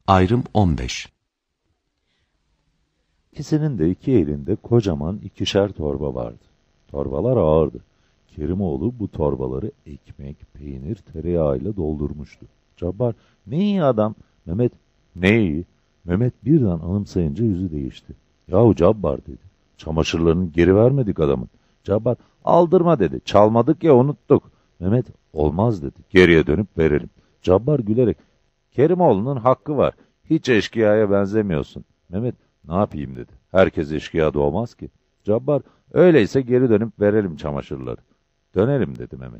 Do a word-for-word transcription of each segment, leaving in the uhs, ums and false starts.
Ayrım on beş. İkisinin de iki elinde kocaman ikişer torba vardı. Torbalar ağırdı. Kerimoğlu bu torbaları ekmek, peynir, tereyağıyla doldurmuştu. Cabbar, ne iyi adam. Mehmet, ne iyi. Mehmet birden anımsayınca yüzü değişti. Yahu Cabbar dedi. Çamaşırlarını geri vermedik adamın. Cabbar, aldırma dedi. Çalmadık ya, unuttuk. Mehmet, olmaz dedi. Geriye dönüp verelim. Cabbar gülerek, Kerimoğlu'nun hakkı var. Hiç eşkıyaya benzemiyorsun. Mehmet, ne yapayım dedi. Herkes eşkıya doğmaz ki. Cabbar, öyleyse geri dönüp verelim çamaşırları. Dönelim dedi Mehmet.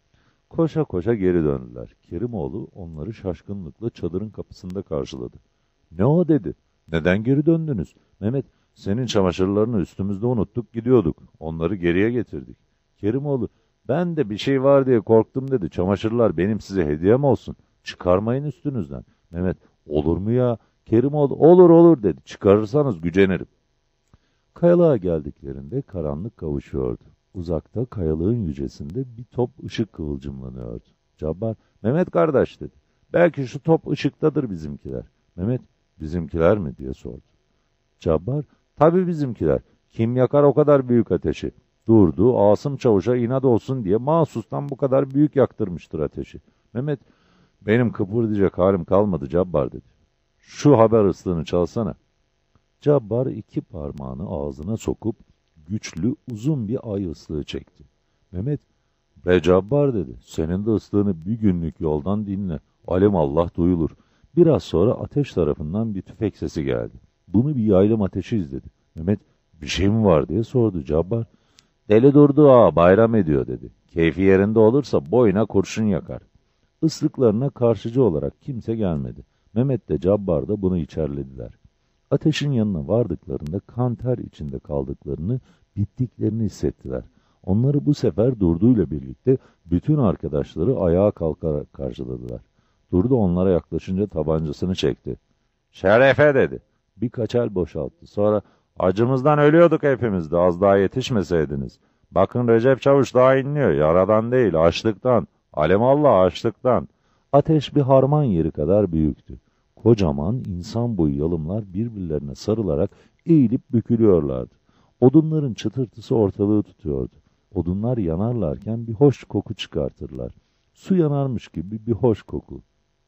Koşa koşa geri döndüler. Kerimoğlu onları şaşkınlıkla çadırın kapısında karşıladı. Ne o dedi. Neden geri döndünüz? Mehmet, senin çamaşırlarını üstümüzde unuttuk gidiyorduk. Onları geriye getirdik. Kerimoğlu, ben de bir şey var diye korktum dedi. Çamaşırlar benim size hediyem olsun. Çıkarmayın üstünüzden. Mehmet, olur mu ya? Kerimoğlu, olur olur dedi. Çıkarırsanız gücenirim. Kayalığa geldiklerinde karanlık kavuşuyordu. Uzakta kayalığın yücesinde bir top ışık kıvılcımlanıyordu. Cabbar, Mehmet kardeş dedi. Belki şu top ışıktadır bizimkiler. Mehmet, bizimkiler mi diye sordu. Cabbar, tabii bizimkiler. Kim yakar o kadar büyük ateşi? Durdu, Asım Çavuş'a inat olsun diye mahsustan bu kadar büyük yaktırmıştır ateşi. Mehmet, benim kıpırdayacak halim kalmadı Cabbar dedi. Şu haber ıslığını çalsana. Cabbar iki parmağını ağzına sokup güçlü uzun bir ay ıslığı çekti. Mehmet, be Cabbar dedi, senin de ıslığını bir günlük yoldan dinle. Alimallah duyulur. Biraz sonra ateş tarafından bir tüfek sesi geldi. Bunu bir yaylım ateşi izledi. Mehmet, bir şey mi var diye sordu Cabbar. Deli durdu ağa, bayram ediyor dedi. Keyfi yerinde olursa boyuna kurşun yakar. Islıklarına karşıcı olarak kimse gelmedi. Mehmet de Cabbar da bunu içerlediler. Ateşin yanına vardıklarında kan ter içinde kaldıklarını, bittiklerini hissettiler. Onları bu sefer Durdu'yla birlikte bütün arkadaşları ayağa kalkarak karşıladılar. Durdu onlara yaklaşınca tabancasını çekti. Şerefe dedi. Birkaç el boşalttı. Sonra acımızdan ölüyorduk hepimiz de, az daha yetişmeseydiniz. Bakın Recep Çavuş daha inliyor. Yaradan değil, açlıktan. Alemallah açlıktan. Ateş bir harman yeri kadar büyüktü. Kocaman insan boyu yalımlar birbirlerine sarılarak eğilip bükülüyorlardı. Odunların çıtırtısı ortalığı tutuyordu. Odunlar yanarlarken bir hoş koku çıkartırlar. Su yanarmış gibi bir hoş koku.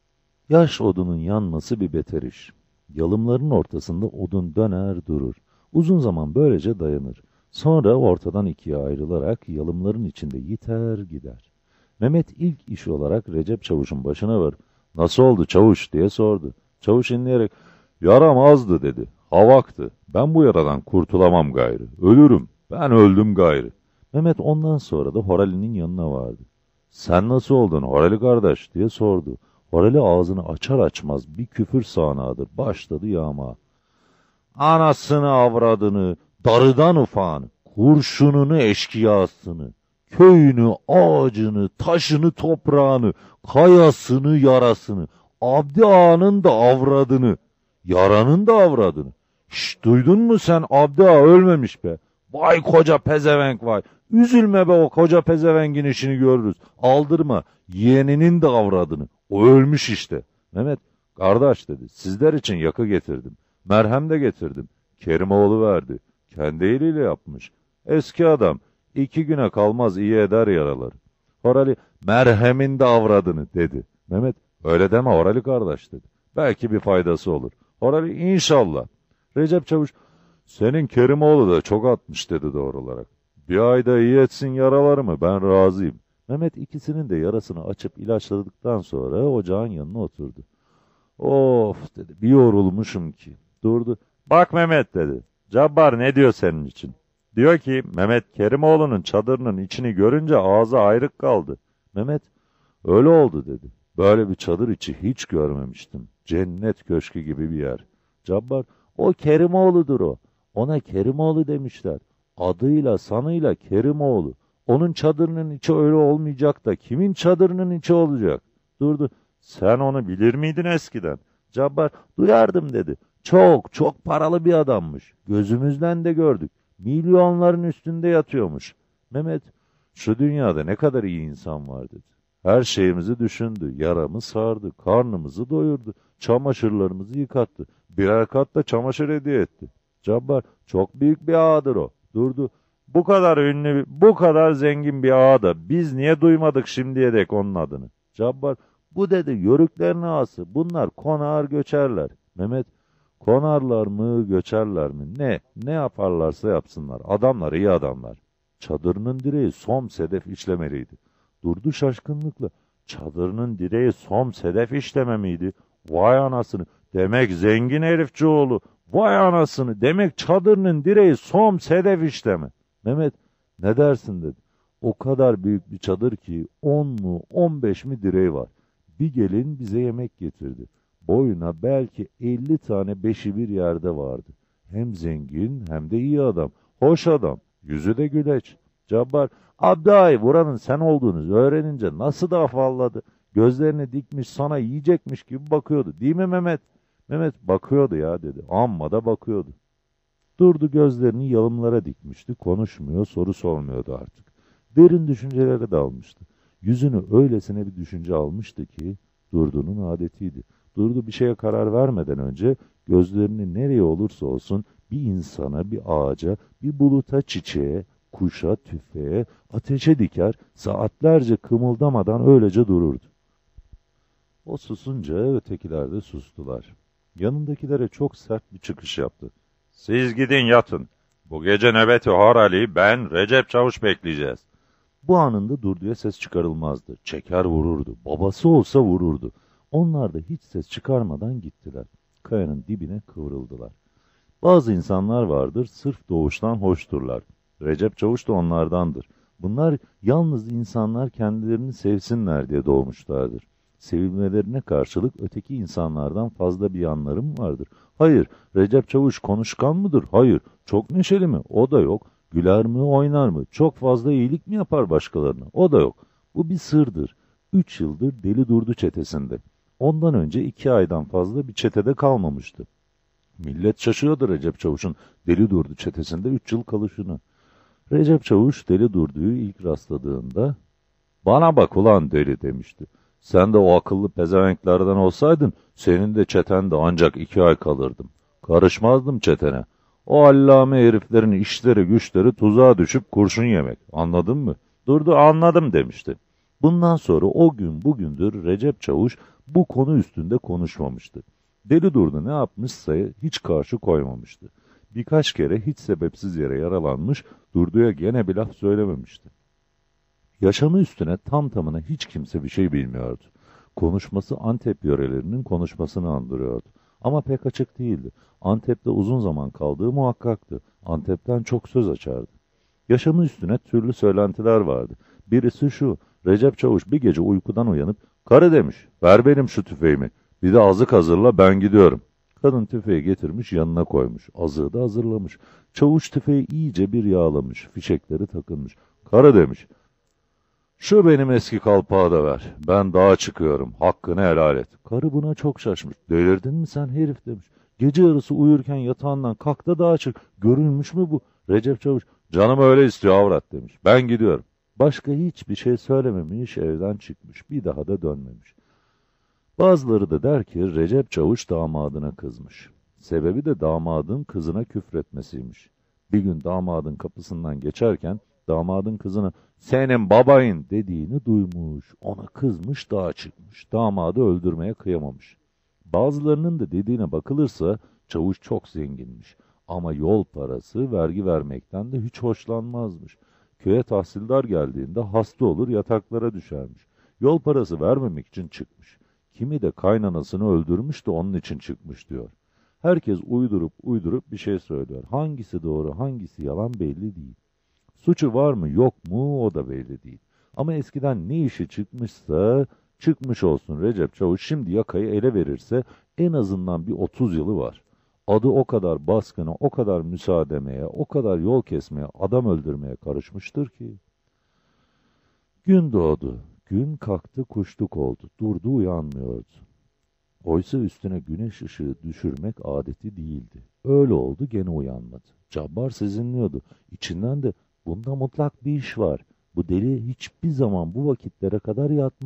Yaş odunun yanması bir beter iş. Yalımların ortasında odun döner durur. Uzun zaman böylece dayanır. Sonra ortadan ikiye ayrılarak yalımların içinde yiter gider. Mehmet ilk iş olarak Recep Çavuş'un başına varıp "Nasıl oldu Çavuş?" diye sordu. Çavuş inleyerek "Yaram azdı" dedi. "Havaktı. Ben bu yaradan kurtulamam gayrı. Ölürüm. Ben öldüm gayrı." Mehmet ondan sonra da Horali'nin yanına vardı. "Sen nasıl oldun Horali kardeş?" diye sordu. Horali ağzını açar açmaz bir küfür sağanağıdır. Başladı yağma. Anasını avradını, darıdan ufağını, kurşununu eşkıyasını, köyünü, ağacını, taşını, toprağını, kayasını, yarasını, Abdi Ağa'nın da avradını, yaranın da avradını. Şşt, duydun mu sen, Abdi Ağa ölmemiş be. Vay koca pezevenk vay. Üzülme be, o koca pezevengin işini görürüz. Aldırma, yeğeninin de avradını. O ölmüş işte. Mehmet, kardeş dedi, sizler için yakı getirdim. Merhem de getirdim. Kerimoğlu verdi. Kendi eliyle yapmış. Eski adam. İki güne kalmaz iyi eder yaraları. Horali, merhemin de avradını dedi. Mehmet, öyle deme Horali kardeş dedi. Belki bir faydası olur. Horali, inşallah. Recep Çavuş, senin Kerimoğlu da çok atmış dedi doğru olarak. Bir ayda iyi etsin yaralarımı, ben razıyım. Mehmet ikisinin de yarasını açıp ilaçladıktan sonra ocağın yanına oturdu. Of dedi, bir yorulmuşum ki. Durdu. Bak Mehmet dedi. Cabbar ne diyor senin için? Diyor ki Mehmet Kerimoğlu'nun çadırının içini görünce ağzı ayrık kaldı. Mehmet, öyle oldu dedi. Böyle bir çadır içi hiç görmemiştim. Cennet köşkü gibi bir yer. Cabbar, o Kerimoğlu'dur o. Ona Kerimoğlu demişler. Adıyla sanıyla Kerimoğlu. Onun çadırının içi öyle olmayacak da kimin çadırının içi olacak? Durdu. Sen onu bilir miydin eskiden? Cabbar, duyardım dedi. Çok çok paralı bir adammış. Gözümüzden de gördük. Milyonların üstünde yatıyormuş. Mehmet, şu dünyada ne kadar iyi insan var dedi. Her şeyimizi düşündü, yaramı sardı, karnımızı doyurdu. çamaşırlarımızı yıkattı. Birer kat da çamaşır hediye etti. Cabbar, çok büyük bir ağadır o. Durdu. Bu kadar ünlü, bu kadar zengin bir ağa da biz niye duymadık şimdiye dek onun adını? Cabbar, bu dedi yörüklerin ağası. Bunlar konar göçerler. Mehmet, konarlar mı göçerler mi? Ne? Ne yaparlarsa yapsınlar. Adamlar iyi adamlar. Çadırının direği som sedef işlemeliydi. Durdu şaşkınlıkla. Çadırının direği som sedef işleme miydi? Vay anasını. Demek zengin herifçioğlu. Vay anasını. Demek çadırının direği som sedef işleme. Mehmet, ne dersin dedi. O kadar büyük bir çadır ki on mu on beş mi direği var. Bir gelin bize yemek getirdi. Boyuna belki elli tane beşi bir yerde vardı. Hem zengin hem de iyi adam. Hoş adam. Yüzü de güleç. Cabbar, Abdai vuranın sen olduğunu öğrenince nasıl da afalladı. Gözlerini dikmiş sana yiyecekmiş gibi bakıyordu. Değil mi Mehmet? Mehmet bakıyordu ya dedi. Amma da bakıyordu. Durdu gözlerini yalımlara dikmişti. Konuşmuyor, soru sormuyordu artık. Derin düşüncelere dalmıştı. Yüzünü öylesine bir düşünce almıştı ki Durdu'nun adetiydi. Durdu bir şeye karar vermeden önce gözlerini nereye olursa olsun bir insana, bir ağaca, bir buluta, çiçeğe, kuşa, tüfeğe, ateşe diker, saatlerce kımıldamadan öylece dururdu. O susunca ötekiler de sustular. Yanındakilere çok sert bir çıkış yaptı. Siz gidin yatın. Bu gece nöbeti Horali, ben Recep Çavuş bekleyeceğiz. Bu anında Durdu'ya ses çıkarılmazdı. Çeker vururdu. Babası olsa vururdu. Onlar da hiç ses çıkarmadan gittiler. Kayanın dibine kıvrıldılar. Bazı insanlar vardır, sırf doğuştan hoşturlar. Recep Çavuş da onlardandır. Bunlar yalnız insanlar kendilerini sevsinler diye doğmuşlardır. Sevilmelerine karşılık öteki insanlardan fazla bir yanları mı vardır? Hayır. Recep Çavuş konuşkan mıdır? Hayır. Çok neşeli mi? O da yok. Güler mi, oynar mı? Çok fazla iyilik mi yapar başkalarına? O da yok. Bu bir sırdır. Üç yıldır Deli Durdu çetesinde. Ondan önce iki aydan fazla bir çetede kalmamıştı. Millet şaşıyordu Recep Çavuş'un Deli Durdu çetesinde üç yıl kalışını. Recep Çavuş Deli Durdu'yu ilk rastladığında, ''Bana bak ulan deli'' demişti. ''Sen de o akıllı pezevenklerden olsaydın, senin de çetende ancak iki ay kalırdım. Karışmazdım çetene. O allame heriflerin işleri güçleri tuzağa düşüp kurşun yemek. Anladın mı?'' Durdu, ''Anladım'' demişti. Bundan sonra o gün bugündür Recep Çavuş bu konu üstünde konuşmamıştı. Deli Durdu ne yapmışsa hiç karşı koymamıştı. Birkaç kere hiç sebepsiz yere yaralanmış, Durdu'ya gene bir laf söylememişti. Yaşamı üstüne tam tamına hiç kimse bir şey bilmiyordu. Konuşması Antep yörelerinin konuşmasını andırıyordu. Ama pek açık değildi. Antep'te uzun zaman kaldığı muhakkaktı. Antep'ten çok söz açardı. Yaşamı üstüne türlü söylentiler vardı. Birisi şu, Recep Çavuş bir gece uykudan uyanıp, ''Karı'' demiş, ''ver benim şu tüfeğimi, bir de azık hazırla ben gidiyorum.'' Kadın tüfeği getirmiş yanına koymuş, azığı da hazırlamış. Çavuş tüfeği iyice bir yağlamış, fişekleri takılmış. ''Karı'' demiş, ''Şu benim eski kalpağı da ver, ben dağa çıkıyorum, hakkını helal et.'' Karı buna çok şaşmış. ''Delirdin mi sen herif?'' demiş. ''Gece yarısı uyurken yatağından kalk da dağa çık, görülmüş mü bu?'' Recep Çavuş, ''Canım öyle istiyor avrat'' demiş. ''Ben gidiyorum.'' Başka hiçbir şey söylememiş, evden çıkmış, bir daha da dönmemiş. Bazıları da der ki Recep Çavuş damadına kızmış. Sebebi de damadın kızına küfretmesiymiş. Bir gün damadın kapısından geçerken damadın kızına ''Senin babayın'' dediğini duymuş. Ona kızmış, dağa çıkmış. Damadı öldürmeye kıyamamış. Bazılarının da dediğine bakılırsa Çavuş çok zenginmiş. Ama yol parası, vergi vermekten de hiç hoşlanmazmış. Köye tahsildar geldiğinde hasta olur, yataklara düşermiş. Yol parası vermemek için çıkmış. Kimi de kaynanasını öldürmüş de onun için çıkmış diyor. Herkes uydurup uydurup bir şey söylüyor. Hangisi doğru, hangisi yalan belli değil. Suçu var mı yok mu o da belli değil. Ama eskiden ne işi çıkmışsa çıkmış olsun Recep Çavuş şimdi yakayı ele verirse en azından bir otuz yılı var. Adı o kadar baskına, o kadar müsaademeye, o kadar yol kesmeye, adam öldürmeye karışmıştır ki. Gün doğdu. Gün kalktı kuşluk oldu. Durdu uyanmıyordu. Oysa üstüne güneş ışığı düşürmek adeti değildi. Öyle oldu gene uyanmadı. Cabbar sezinliyordu. İçinden de bunda mutlak bir iş var. Bu deli hiçbir zaman bu vakitlere kadar yatmaz.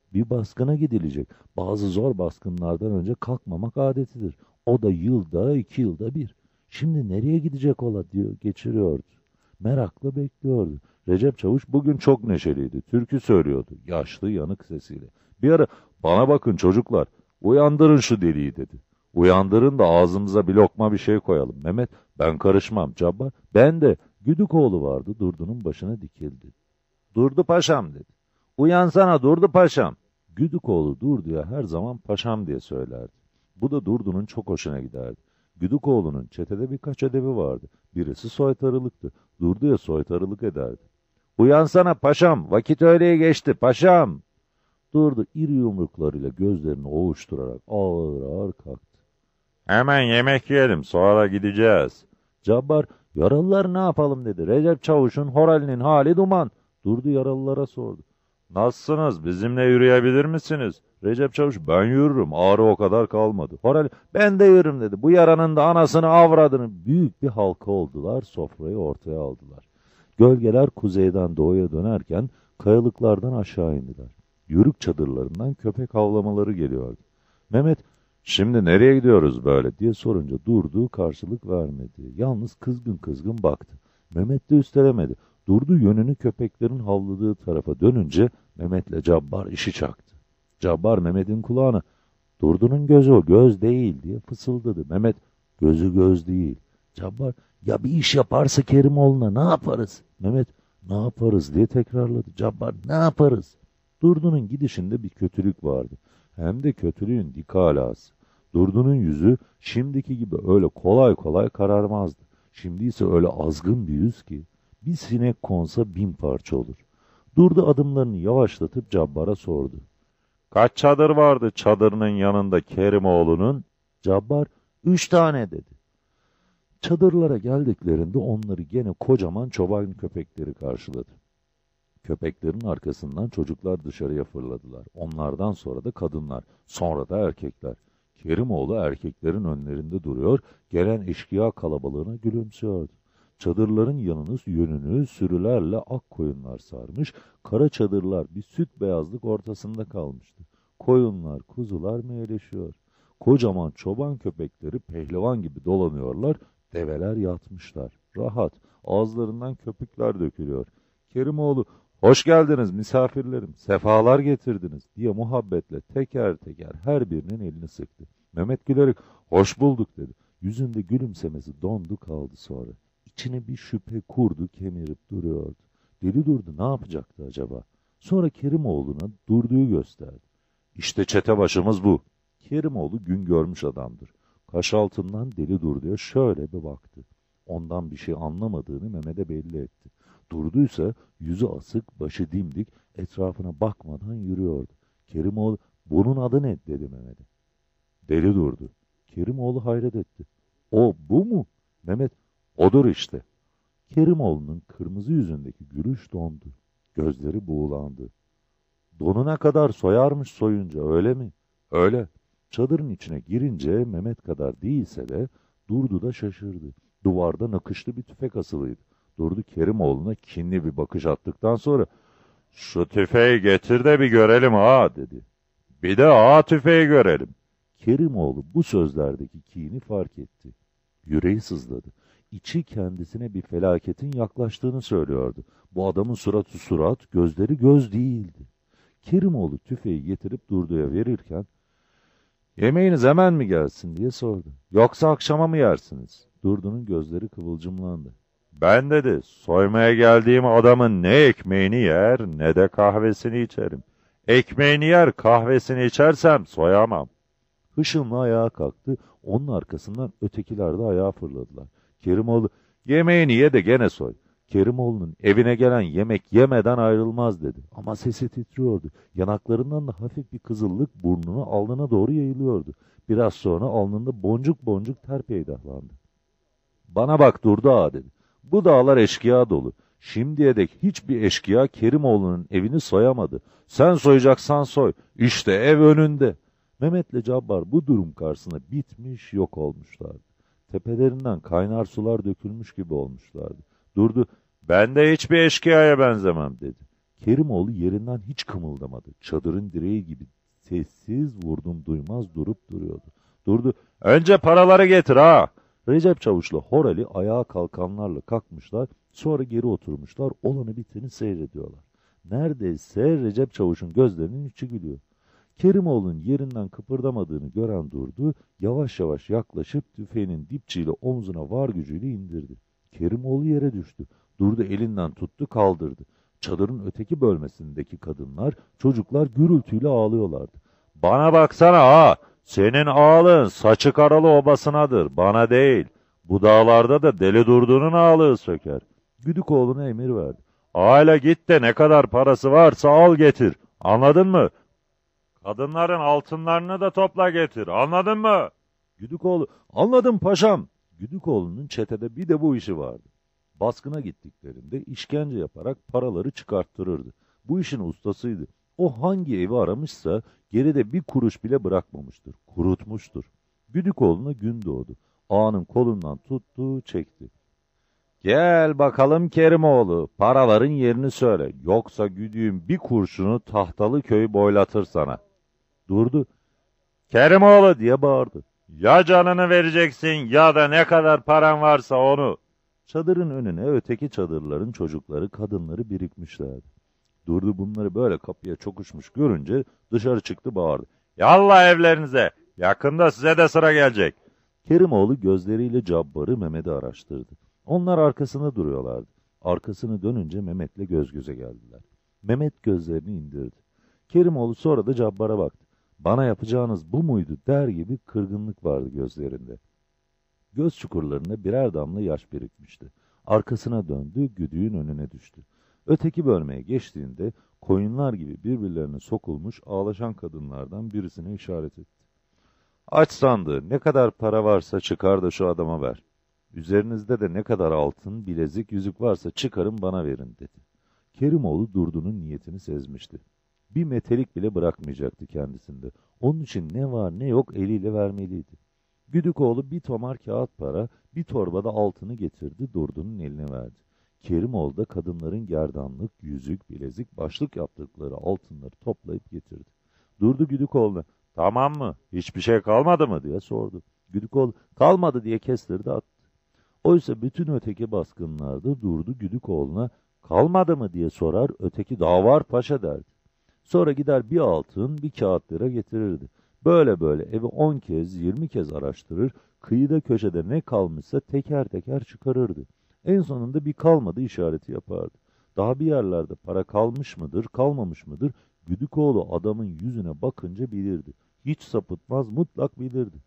Bir baskına gidilecek. Bazı zor baskınlardan önce kalkmamak adetidir. O da yılda iki yılda bir. Şimdi nereye gidecek ola diyor geçiriyordu. Merakla bekliyordu. Recep Çavuş bugün çok neşeliydi. Türkü söylüyordu. Yaşlı yanık sesiyle. Bir ara bana bakın çocuklar. Uyandırın şu deliği dedi. Uyandırın da ağzımıza bir lokma bir şey koyalım. Mehmet ben karışmam. Cabbar ben de. Güdükoğlu vardı. Durdu'nun başına dikildi. Durdu paşam dedi. Uyansana Durdu paşam. Güdükoğlu Durdu'ya her zaman paşam diye söylerdi. Bu da Durdu'nun çok hoşuna giderdi. Güdükoğlu'nun çetede birkaç edebi vardı. Birisi soytarılıktı. Durdu'ya soytarılık ederdi. Uyansana paşam, vakit öğleye geçti paşam. Durdu iri yumruklarıyla gözlerini ovuşturarak ağır ağır kalktı. Hemen yemek yiyelim, sonra gideceğiz. Cabbar, yaralılar ne yapalım dedi. Recep Çavuş'un Horal'inin hali duman. Durdu yaralılara sordu. Nasılsınız, bizimle yürüyebilir misiniz? Recep Çavuş, ben yürürüm, ağrı o kadar kalmadı. Horal, ben de yürürüm dedi. Bu yaranın da anasını avradını. Büyük bir halka oldular, sofrayı ortaya aldılar. Gölgeler kuzeyden doğuya dönerken kayalıklardan aşağı indiler. Yörük çadırlarından köpek havlamaları geliyordu. Mehmet, şimdi nereye gidiyoruz böyle diye sorunca Durdu karşılık vermedi. Yalnız kızgın kızgın baktı. Mehmet de üstelemedi. Durdu yönünü köpeklerin havladığı tarafa dönünce Mehmet'le Cabbar işi çaktı. Cabbar Mehmet'in kulağına Durdu'nun gözü o göz değil diye fısıldadı. Mehmet gözü göz değil. Cabbar ya bir iş yaparsa Kerimoğlu'na ne yaparız? Mehmet ne yaparız diye tekrarladı. Cabbar ne yaparız? Durdu'nun gidişinde bir kötülük vardı. Hem de kötülüğün dik alası. Durdu'nun yüzü şimdiki gibi öyle kolay kolay kararmazdı. Şimdi ise öyle azgın bir yüz ki bir sinek konsa bin parça olur. Durdu adımlarını yavaşlatıp Cabbar'a sordu. Kaç çadır vardı çadırının yanında Kerimoğlu'nun? Cabbar, üç tane dedi. Çadırlara geldiklerinde onları gene kocaman çoban köpekleri karşıladı. Köpeklerin arkasından çocuklar dışarıya fırladılar. Onlardan sonra da kadınlar, sonra da erkekler. Kerimoğlu erkeklerin önlerinde duruyor, gelen eşkıya kalabalığına gülümsüyordu. Çadırların yanını yönünü sürülerle ak koyunlar sarmış, kara çadırlar bir süt beyazlık ortasında kalmıştı. Koyunlar, kuzular meyleşiyor. Kocaman çoban köpekleri pehlivan gibi dolanıyorlar, develer yatmışlar. Rahat, ağızlarından köpükler dökülüyor. Kerimoğlu, hoş geldiniz misafirlerim, sefalar getirdiniz diye muhabbetle teker teker her birinin elini sıktı. Mehmet gülerek, hoş bulduk dedi. Yüzünde gülümsemesi dondu kaldı sonra. İçine bir şüphe kurdu, kemirip duruyordu. Deli Durdu ne yapacaktı acaba? Sonra Kerimoğlu'na Durdu'yu gösterdi. İşte çete başımız bu. Kerimoğlu gün görmüş adamdır. Kaş altından Deli Durdu'ya şöyle bir baktı. Ondan bir şey anlamadığını Mehmet'e belli etti. Durduysa yüzü asık, başı dimdik, etrafına bakmadan yürüyordu. Kerimoğlu, bunun adı ne dedi Mehmet'e. Deli Durdu. Kerimoğlu hayret etti. O bu mu? Mehmet, odur işte. Kerimoğlu'nun kırmızı yüzündeki gülüş dondu. Gözleri buğulandı. Donuna kadar soyarmış soyunca öyle mi? Öyle. Çadırın içine girince Mehmet kadar değilse de Durdu da şaşırdı. Duvarda nakışlı bir tüfek asılıydı. Durdu Kerimoğlu'na kinli bir bakış attıktan sonra şu tüfeği getir de bir görelim ha dedi. Bir de ağa tüfeği görelim. Kerimoğlu bu sözlerdeki kini fark etti. Yüreği sızladı. İçi kendisine bir felaketin yaklaştığını söylüyordu. Bu adamın suratı surat, gözleri göz değildi. Kerimoğlu tüfeği getirip Durdu'ya verirken, yemeğiniz hemen mi gelsin diye sordu. Yoksa akşama mı yersiniz? Durdu'nun gözleri kıvılcımlandı. Ben dedi, soymaya geldiğim adamın ne ekmeğini yer ne de kahvesini içerim. Ekmeğini yer, kahvesini içersem soyamam. Hışımla ayağa kalktı, onun arkasından ötekiler de ayağa fırladılar. Kerimoğlu, yemeğini ye de gene soy. Kerimoğlu'nun evine gelen yemek yemeden ayrılmaz dedi. Ama sesi titriyordu. Yanaklarından da hafif bir kızıllık burnuna, alnına doğru yayılıyordu. Biraz sonra alnında boncuk boncuk ter peydahlandı. Bana bak Durdu ağa dedi. Bu dağlar eşkıya dolu. Şimdiye dek hiçbir eşkıya Kerimoğlu'nun evini soyamadı. Sen soyacaksan soy. İşte ev önünde. Mehmet'le Cabbar bu durum karşısında bitmiş yok olmuşlardı. Tepelerinden kaynar sular dökülmüş gibi olmuşlardı. Durdu, ben de hiçbir eşkıyaya benzemem dedi. Kerimoğlu yerinden hiç kımıldamadı. Çadırın direği gibi sessiz vurdum duymaz durup duruyordu. Durdu. Önce paraları getir ha. Recep Çavuş'la Horali ayağa kalkanlarla kalkmışlar, sonra geri oturmuşlar, olanı biteni seyrediyorlar. Neredeyse Recep Çavuş'un gözlerinin içi gülüyor. Kerimoğlu'nun yerinden kıpırdamadığını gören Durdu, yavaş yavaş yaklaşıp tüfeğinin dipçiyle omzuna var gücüyle indirdi. Kerimoğlu yere düştü. Durdu elinden tuttu kaldırdı. Çadırın öteki bölmesindeki kadınlar, çocuklar gürültüyle ağlıyorlardı. Bana baksana ha! Senin ağlığın saçı karalı obasınadır, bana değil. Bu dağlarda da deli Durdu'nun ağlığı söker. Güdükoğlu'na emir verdi. Hala git de ne kadar parası varsa al getir. Anladın mı? Kadınların altınlarını da topla getir. Anladın mı? Güdükoğlu, anladım paşam. Güdükoğlu'nun çetede bir de bu işi vardı. Baskına gittiklerinde işkence yaparak paraları çıkarttırırdı. Bu işin ustasıydı. O hangi evi aramışsa geride bir kuruş bile bırakmamıştır. Kurutmuştur. Güdükoğlu'na gün doğdu. Ağanın kolundan tuttu, çekti. Gel bakalım Kerimoğlu, paraların yerini söyle. Yoksa güdüğün bir kurşunu tahtalı köyü boylatır sana. Durdu. Kerimoğlu diye bağırdı. Ya canını vereceksin ya da ne kadar paran varsa onu. Çadırın önüne öteki çadırların çocukları, kadınları birikmişlerdi. Durdu bunları böyle kapıya çokuşmuş görünce dışarı çıktı bağırdı. Yallah evlerinize, yakında size de sıra gelecek. Kerimoğlu gözleriyle Cabbar'ı Mehmet'i araştırdı. Onlar arkasında duruyorlardı. Arkasını dönünce Mehmet'le göz göze geldiler. Mehmet gözlerini indirdi. Kerimoğlu sonra da Cabbar'a baktı. Bana yapacağınız bu muydu der gibi kırgınlık vardı gözlerinde. Göz çukurlarında birer damla yaş birikmişti. Arkasına döndü, güdüğün önüne düştü. Öteki bölmeye geçtiğinde koyunlar gibi birbirlerine sokulmuş ağlaşan kadınlardan birisine işaret etti. Aç sandığı, ne kadar para varsa çıkar da şu adama ver. Üzerinizde de ne kadar altın, bilezik, yüzük varsa çıkarın bana verin dedi. Kerimoğlu Durdu'nun niyetini sezmişti. Bir metelik bile bırakmayacaktı kendisinde. Onun için ne var ne yok eliyle vermeliydi. Güdükoğlu bir tomar kağıt para, bir torbada altını getirdi, Durdu'nun eline verdi. Kerimoğlu da kadınların gerdanlık, yüzük, bilezik, başlık yaptıkları altınları toplayıp getirdi. Durdu Güdükoğlu'na, tamam mı, hiçbir şey kalmadı mı diye sordu. Güdükoğlu, kalmadı diye kestirdi attı. Oysa bütün öteki baskınlarda Durdu Güdükoğlu'na, kalmadı mı diye sorar, öteki daha var paşa derdi. Sonra gider bir altın, bir kağıt lira getirirdi. Böyle böyle evi on kez, yirmi kez araştırır, kıyıda köşede ne kalmışsa teker teker çıkarırdı. En sonunda bir kalmadı işareti yapardı. Daha bir yerlerde para kalmış mıdır, kalmamış mıdır, Güdükoğlu adamın yüzüne bakınca bilirdi. Hiç sapıtmaz, mutlak bilirdi.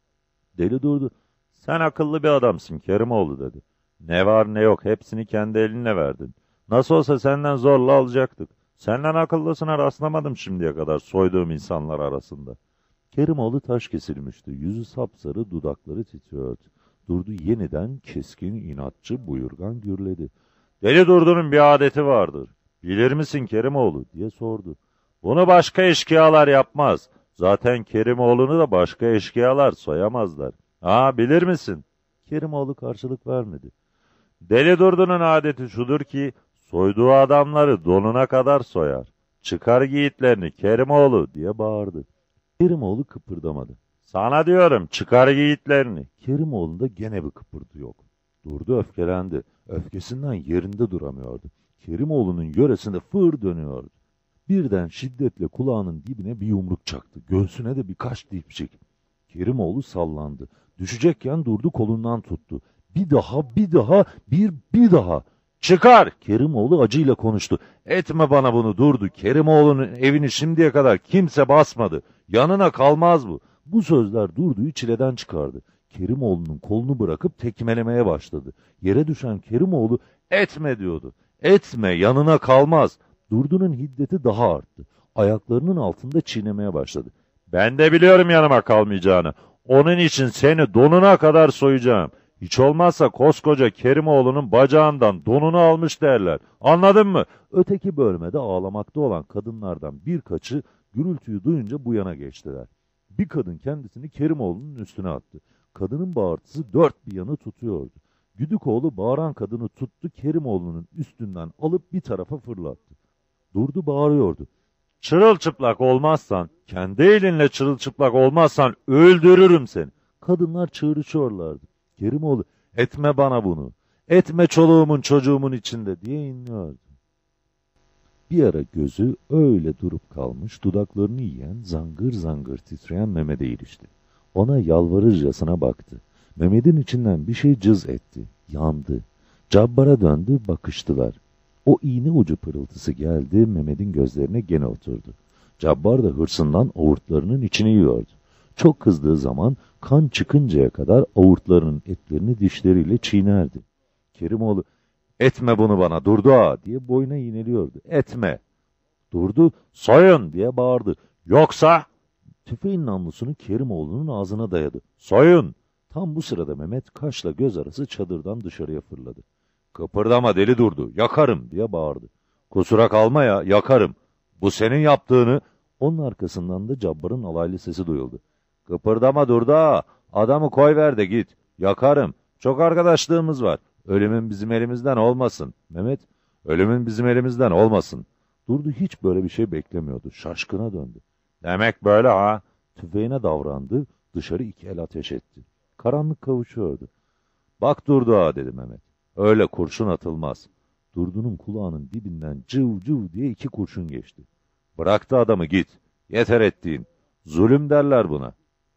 Deli Durdu, sen akıllı bir adamsın Kerimoğlu dedi. Ne var ne yok hepsini kendi elinle verdin. Nasıl olsa senden zorla alacaktık. Senden akıllısına rastlamadım şimdiye kadar soyduğum insanlar arasında. Kerimoğlu taş kesilmişti. Yüzü sapsarı, dudakları titriyordu. Durdu yeniden keskin, inatçı, buyurgan gürledi. Deli Durdu'nun bir adeti vardır. Bilir misin Kerimoğlu diye sordu. Bunu başka eşkıyalar yapmaz. Zaten Kerimoğlu'nu da başka eşkıyalar soyamazlar. Ha bilir misin? Kerimoğlu karşılık vermedi. Deli Durdu'nun adeti şudur ki, soyduğu adamları donuna kadar soyar. Çıkar giyitlerini Kerimoğlu diye bağırdı. Kerimoğlu kıpırdamadı. Sana diyorum çıkar giyitlerini. Kerimoğlu'nda gene bir kıpırdı yok. Durdu öfkelendi. Öfkesinden yerinde duramıyordu. Kerimoğlu'nun yöresinde fır dönüyordu. Birden şiddetle kulağının dibine bir yumruk çaktı. Göğsüne de birkaç dipçik. Kerimoğlu sallandı. Düşecekken Durdu kolundan tuttu. Bir daha, bir daha, bir, bir daha. Çıkar! Kerimoğlu acıyla konuştu. Etme bana bunu Durdu. Kerimoğlu'nun evini şimdiye kadar kimse basmadı. Yanına kalmaz bu. Bu sözler Durdu'yu çileden çıkardı. Kerimoğlu'nun kolunu bırakıp tekmelemeye başladı. Yere düşen Kerimoğlu etme diyordu. Etme, yanına kalmaz. Durdu'nun hiddeti daha arttı. Ayaklarının altında çiğnemeye başladı. Ben de biliyorum yanıma kalmayacağını. Onun için seni donuna kadar soyacağım. Hiç olmazsa koskoca Kerimoğlu'nun bacağından donunu almış derler. Anladın mı? Öteki bölmede ağlamakta olan kadınlardan birkaçı gürültüyü duyunca bu yana geçtiler. Bir kadın kendisini Kerimoğlu'nun üstüne attı. Kadının bağırtısı dört bir yanı tutuyordu. Güdükoğlu bağıran kadını tuttu, Kerimoğlu'nun üstünden alıp bir tarafa fırlattı. Durdu bağırıyordu. Çırılçıplak olmazsan, kendi elinle çırılçıplak olmazsan öldürürüm seni. Kadınlar çığırışıyorlardı. Kerimoğlu, etme bana bunu, etme çoluğumun çocuğumun içinde diye inliyordu. Bir ara gözü öyle durup kalmış, dudaklarını yiyen, zangır zangır titreyen Mehmet'e ilişti. Ona yalvarırcasına baktı. Mehmet'in içinden bir şey cız etti, yandı. Cabbar'a döndü, bakıştılar. O iğne ucu pırıltısı geldi, Mehmet'in gözlerine gene oturdu. Cabbar da hırsından avurtlarının içini yiyordu. Çok kızdığı zaman kan çıkıncaya kadar avurtlarının etlerini dişleriyle çiğnerdi. Kerimoğlu, etme bunu bana Durdu ağa diye boyuna iğneliyordu. Etme. Durdu, soyun diye bağırdı. Yoksa... Tüfeğin namlusunu Kerimoğlu'nun ağzına dayadı. Soyun! Tam bu sırada Mehmet kaşla göz arası çadırdan dışarıya fırladı. Kıpırdama deli Durdu, yakarım diye bağırdı. Kusura kalma ya, yakarım. Bu senin yaptığını... Onun arkasından da Cabbar'ın alaylı sesi duyuldu. Kıpırdama Durdu ağa, adamı koyver de git. Yakarım, çok arkadaşlığımız var. Ölümün bizim elimizden olmasın. Mehmet, ölümün bizim elimizden olmasın. Durdu hiç böyle bir şey beklemiyordu. Şaşkına döndü. Demek böyle ha. Tüfeğine davrandı. Dışarı iki el ateş etti. Karanlık kavuşuyordu. Bak Durdu ağa dedi Mehmet. Öyle kurşun atılmaz. Durdu'nun kulağının dibinden cıv cıv diye iki kurşun geçti. Bırak da adamı git. Yeter ettiğin. Zulüm derler buna.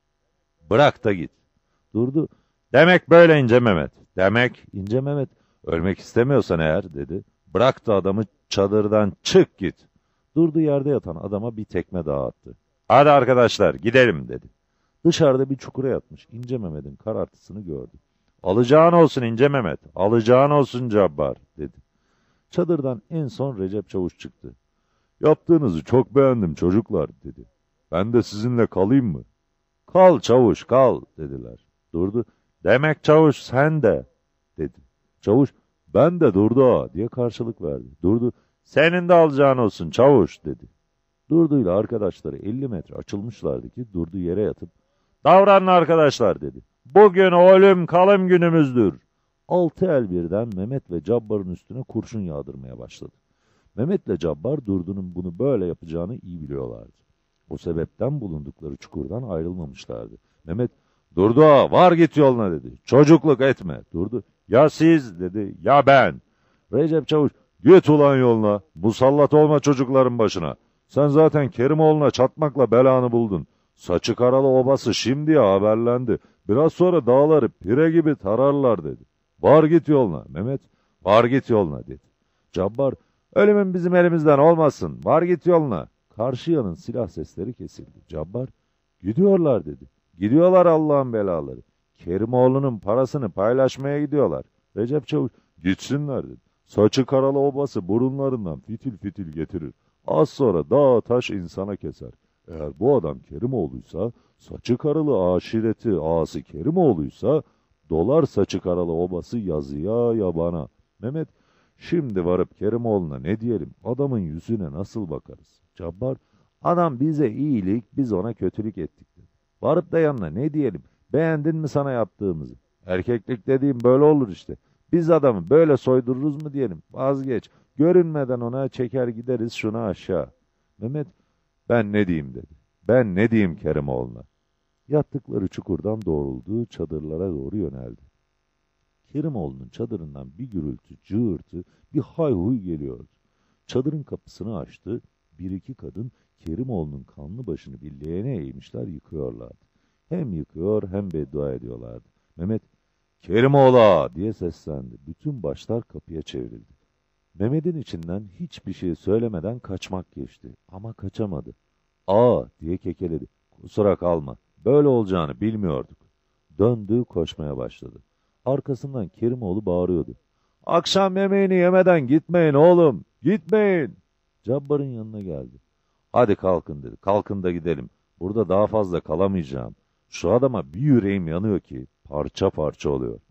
Bırak da git. Durdu. Demek böyle ince Mehmet. Demek ince Mehmet. Ölmek istemiyorsan eğer dedi. Bırak da adamı çadırdan çık git. Durdu yerde yatan adama bir tekme daha attı. Hadi arkadaşlar gidelim dedi. Dışarıda bir çukura yatmış İnce Mehmet'in karartısını gördü. Alacağın olsun İnce Mehmet, alacağın olsun Cabbar dedi. Çadırdan en son Recep Çavuş çıktı. Yaptığınızı çok beğendim çocuklar dedi. Ben de sizinle kalayım mı? Kal Çavuş kal dediler. Durdu. Demek Çavuş sen de dedi. Çavuş ben de Durdu ağa diye karşılık verdi. Durdu. Senin de alacağın olsun Çavuş dedi. Durdu'yla arkadaşları elli metre açılmışlardı ki Durdu yere yatıp davranın arkadaşlar dedi. Bugün ölüm kalım günümüzdür. Altı el birden Mehmet ve Cabbar'ın üstüne kurşun yağdırmaya başladı. Mehmet'le Cabbar Durdu'nun bunu böyle yapacağını iyi biliyorlardı. O sebepten bulundukları çukurdan ayrılmamışlardı. Mehmet, Durdu ağa var git yoluna dedi. Çocukluk etme. Durdu, ya siz dedi ya ben. Recep Çavuş, git ulan yoluna. Musallat olma çocukların başına. Sen zaten Kerimoğlu'na çatmakla belanı buldun. Saçı karalı obası şimdiye haberlendi. Biraz sonra dağları pire gibi tararlar dedi. Var git yoluna. Mehmet, var git yoluna dedi. Cabbar, ölümün bizim elimizden olmasın. Var git yoluna. Karşı yanın silah sesleri kesildi. Cabbar, gidiyorlar dedi. Gidiyorlar Allah'ın belaları. Kerimoğlu'nun parasını paylaşmaya gidiyorlar. Recep Çavuş, gitsinler dedi. Saçı karalı obası burunlarından fitil fitil getirir. Az sonra dağ taş insana keser. Eğer bu adam Kerimoğlu'ysa, saçı karalı aşireti ağası Kerimoğlu'ysa, dolar saçı karalı obası yazıya yabana. Mehmet, şimdi varıp Kerimoğlu'na ne diyelim, adamın yüzüne nasıl bakarız? Cabbar, adam bize iyilik, biz ona kötülük ettik dedi. Varıp da yanına ne diyelim, beğendin mi sana yaptığımızı? Erkeklik dediğim böyle olur işte. Biz adamı böyle soydururuz mu diyelim, vazgeç. Görünmeden ona çeker gideriz şuna aşağı. Mehmet, ben ne diyeyim dedi. Ben ne diyeyim Kerimoğlu'na? Yattıkları çukurdan doğruldu, çadırlara doğru yöneldi. Kerimoğlu'nun çadırından bir gürültü, cığırtı, bir hayhuy geliyordu. Çadırın kapısını açtı, bir iki kadın Kerimoğlu'nun kanlı başını bir leğene eğmişler yıkıyorlardı. Hem yıkıyor hem beddua ediyorlardı. Mehmet, Kerimoğlu ağa diye seslendi. Bütün başlar kapıya çevrildi. Mehmet'in içinden hiçbir şey söylemeden kaçmak geçti. Ama kaçamadı. Aa diye kekeledi. Kusura kalma. Böyle olacağını bilmiyorduk. Döndü koşmaya başladı. Arkasından Kerimoğlu bağırıyordu. Akşam yemeğini yemeden gitmeyin oğlum. Gitmeyin. Cabbar'ın yanına geldi. Hadi kalkın dedi. Kalkın da gidelim. Burada daha fazla kalamayacağım. Şu adama bir yüreğim yanıyor ki parça parça oluyor.